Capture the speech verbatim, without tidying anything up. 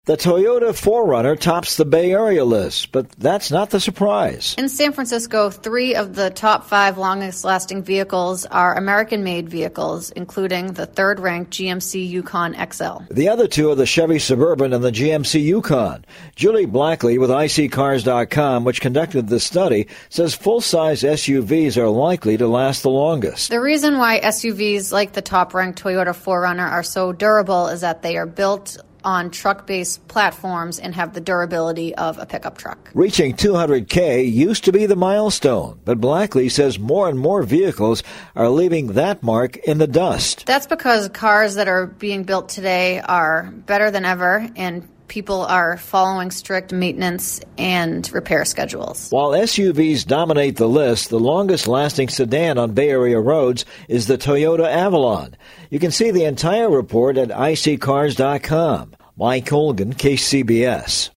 The Toyota four runner tops the Bay Area list, but that's not the surprise. In San Francisco, three of the top five longest-lasting vehicles are American-made vehicles, including the third-ranked G M C Yukon X L. The other two are the Chevy Suburban and the G M C Yukon. Julie Blackley with I C Cars dot com, which conducted the study, says full-size S U Vs are likely to last the longest. The reason why S U Vs like the top-ranked Toyota four runner are so durable is that they are built on truck-based platforms and have the durability of a pickup truck. Reaching two hundred K used to be the milestone, but Blackley says more and more vehicles are leaving that mark in the dust. That's because cars that are being built today are better than ever, and people are following strict maintenance and repair schedules. While S U Vs dominate the list, the longest-lasting sedan on Bay Area roads is the Toyota Avalon. You can see the entire report at I C Cars dot com. Mike Colgan, K C B S.